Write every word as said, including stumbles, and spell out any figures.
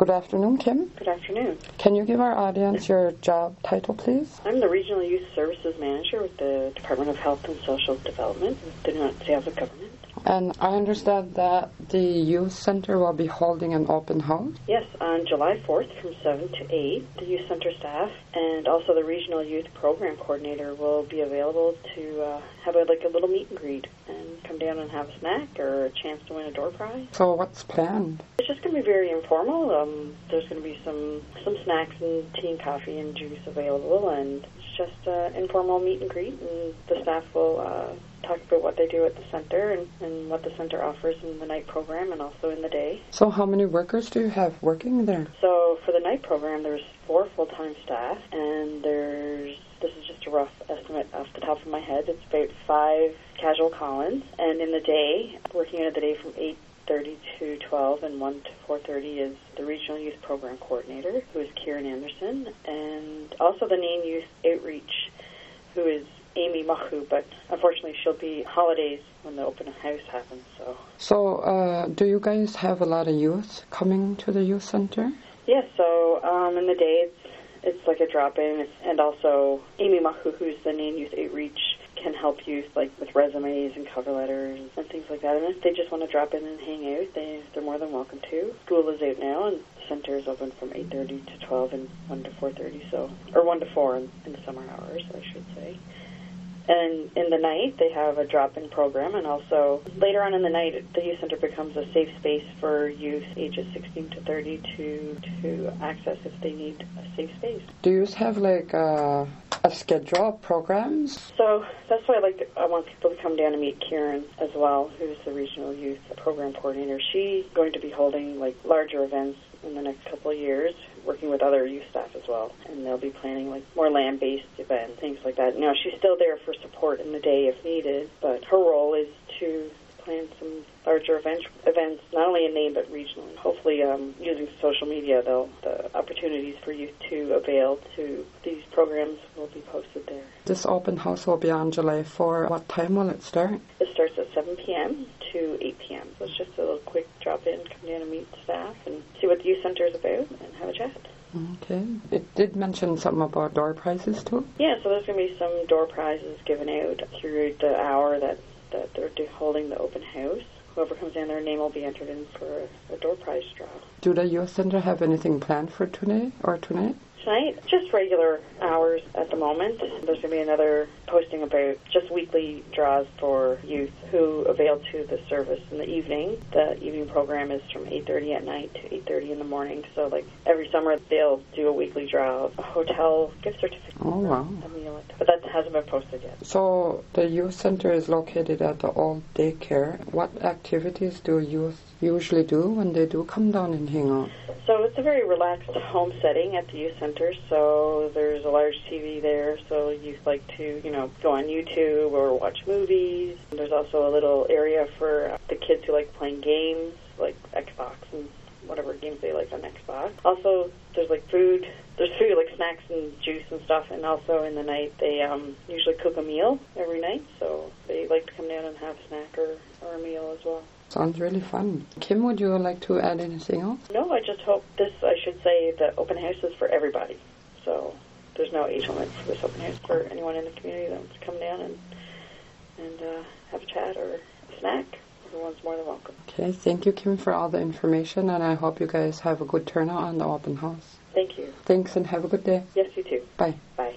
Good afternoon, Kim. Good afternoon. Can you give our audience your job title, please? I'm the Regional Youth Services Manager with the Department of Health and Social Development with the United States Government. And I understand that the youth center will be holding an open house? Yes, on July fourth from seven to eight, the youth center staff and also the Regional Youth Program Coordinator will be available to uh, have a, like a little meet and greet and come down and have a snack or a chance to win a door prize. So what's planned? It's just going to be very informal. Um, there's going to be some, some snacks and tea and coffee and juice available, and it's just an informal meet and greet, and the staff will uh, talk about what they do at the center and, and what the center offers in the night program and also in the day. So how many workers do you have working there? So for the night program, there's four full-time staff, and there's, this is just a rough estimate off the top of my head, it's about five casual call-ins, and in the day, working out of the day from eight thirty to twelve and one to four thirty is the Regional Youth Program Coordinator, who is Kieran Anderson, and also the Nain Youth Outreach, who is Amy Mahu, but unfortunately she'll be holidays when the open house happens. So, so uh, do you guys have a lot of youth coming to the youth center? Yes, yeah, so um, in the day it's, it's like a drop-in, and also Amy Mahu, who's the Nain Youth Outreach, can help youth like with resumes and cover letters and things like that. And if they just want to drop in and hang out, they, they're more than welcome to. School is out now, and the center is open from eight thirty to twelve and one to four thirty, so, or one to four in, in the summer hours, I should say. And in the night, they have a drop-in program, and also later on in the night, the youth center becomes a safe space for youth ages sixteen to thirty to to access if they need a safe space. Do you have like a, a schedule of programs? So that's why I like I want people to come down and meet Kieran as well, who's the Regional Youth Program Coordinator. She's going to be holding like larger events in the next couple of years, working with other youth staff as well, and they'll be planning like more land-based events, things like that. Now, she's still there for support in the day if needed, but her role is to plan some larger event, events, not only in Nain but regionally. Hopefully, um, using social media, though, the opportunities for youth to avail to these programs will be posted there. This open house will be on July fourth. What time will it start? It starts at seven p.m. to eight p.m. So it's just a little quick drop-in, come down and meet staff and see what the youth center is about and have a chat. Okay. It did mention something about door prizes too? Yeah, so there's going to be some door prizes given out through the hour that, that they're holding the open house. Whoever comes in, their name will be entered in for a door prize draw. Do the youth center have anything planned for today or tonight? Tonight, just regular hours at the moment. There's going to be another posting about just weekly draws for youth who avail to the service in the evening. The evening program is from eight thirty at night to eight thirty in the morning. So, like, every summer they'll do a weekly draw of a hotel gift certificate. Oh, wow. A meal, but that hasn't been posted yet. So, the youth center is located at the old daycare. What activities do youth usually do when they do come down and hang out? So it's a very relaxed home setting at the youth center, so there's a large T V there, so youth like to, you know, go on YouTube or watch movies. There's also a little area for the kids who like playing games, like Xbox and whatever games they like on Xbox. Also, there's like food, there's food like snacks and juice and stuff, and also in the night they um, usually cook a meal every night, so they like to come down and have a snack or, or a meal as well. Sounds really fun. Kim, would you like to add anything else? No, I just hope this, I should say, the open house is for everybody. So there's no age limit for this open house for anyone in the community that wants to come down and, and uh, have a chat or a snack. Everyone's more than welcome. Okay, thank you, Kim, for all the information, and I hope you guys have a good turnout on the open house. Thank you. Thanks, and have a good day. Yes, you too. Bye. Bye.